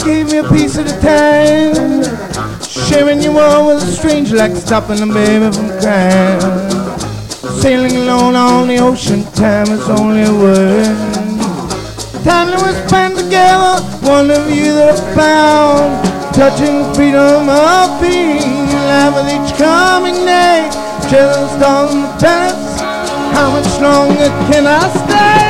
Give me a piece of the time. Sharing your world with a stranger like stopping a baby from crying. Sailing alone on the ocean, time is only a word. Time that we spend together, one of you that I found. Touching freedom of being, alive with each coming day. Chasing stars and the planets, how much longer can I stay?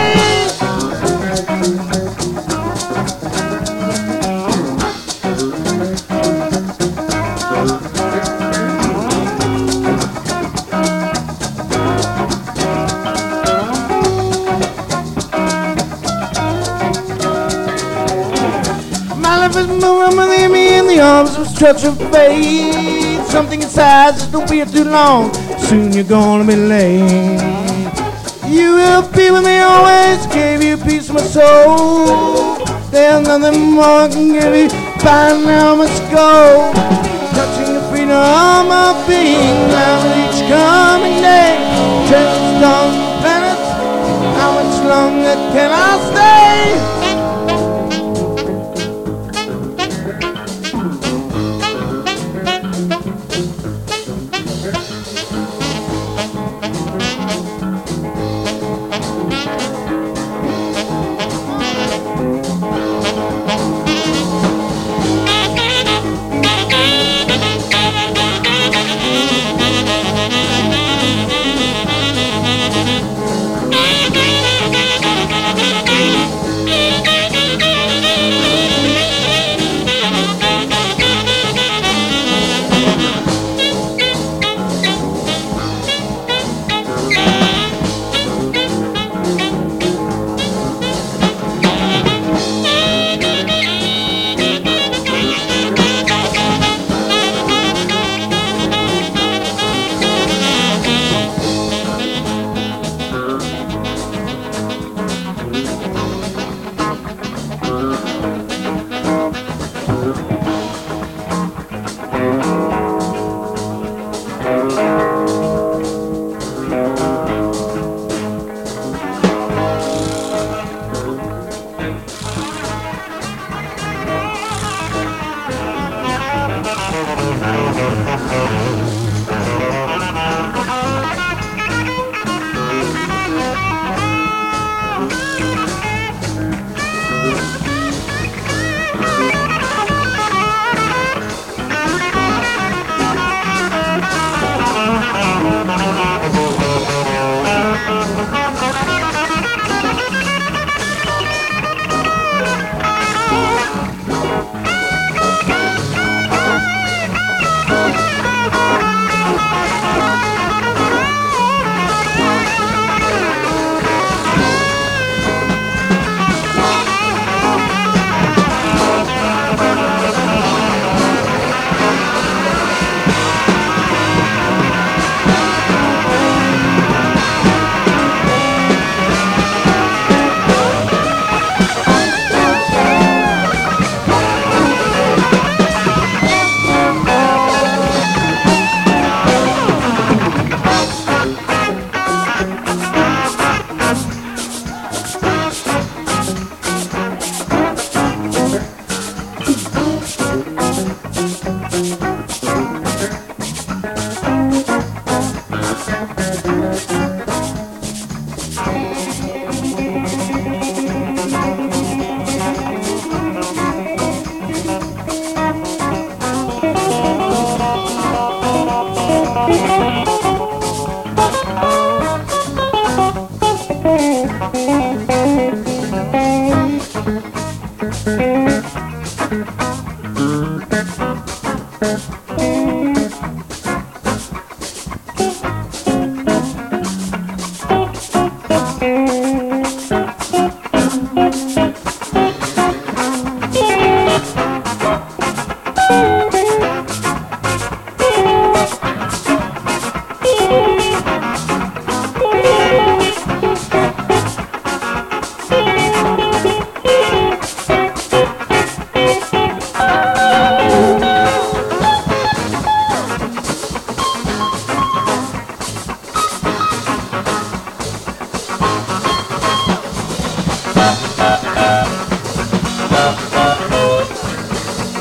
Is moving within me in the arms of stretch of fate. Something inside just don't be too long. Soon you're gonna be late. You will be with me always. Gave you a piece of my soul. There's nothing more I can give you. By now I must go. Touching the freedom of being. Now with each coming day. Chasing stars and planets. How much longer can I stay?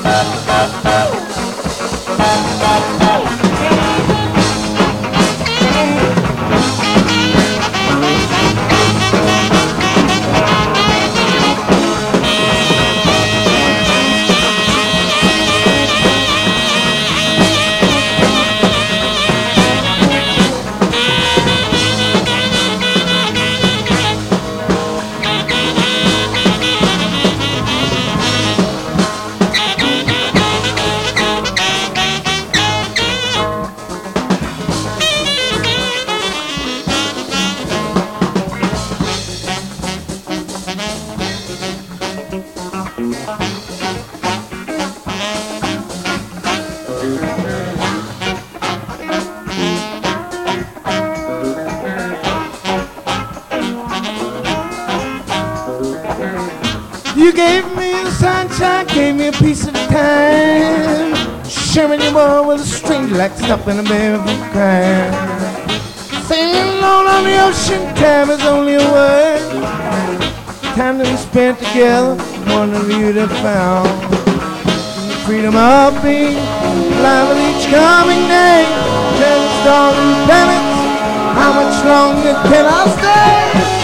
You gave me the sunshine, gave me a piece of the time. Sharing your world with a stranger like stopping a baby from crying. Sailing alone on the ocean, time is only a word. Time that we spent together, one of you that found the freedom of being alive with each coming day. Tell the story of penance, how much longer can I stay?